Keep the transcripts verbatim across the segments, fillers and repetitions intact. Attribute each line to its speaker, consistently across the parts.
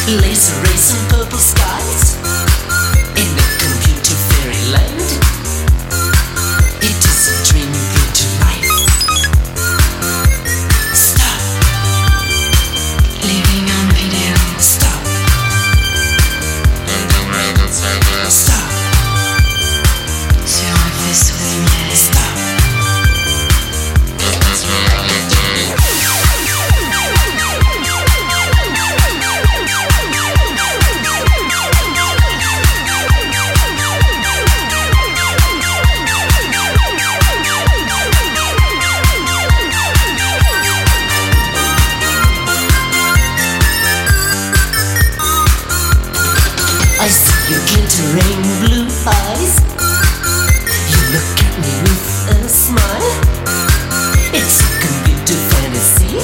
Speaker 1: Laser rays and purple skies in the computer fairyland. It is a dream you bring to life. Stop living on video. Stop. Stop sur un vaisseau de lumière. Stop. I see your glittering blue eyes. You look at me with a smile. It's a computer fantasy.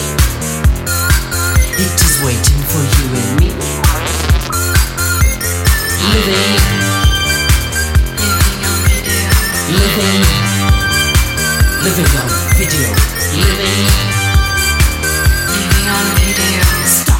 Speaker 1: It is waiting for you and me. Living, living on video. Living, living on video. Living, living on video. Stop.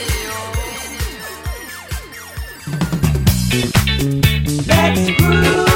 Speaker 1: Let's groove.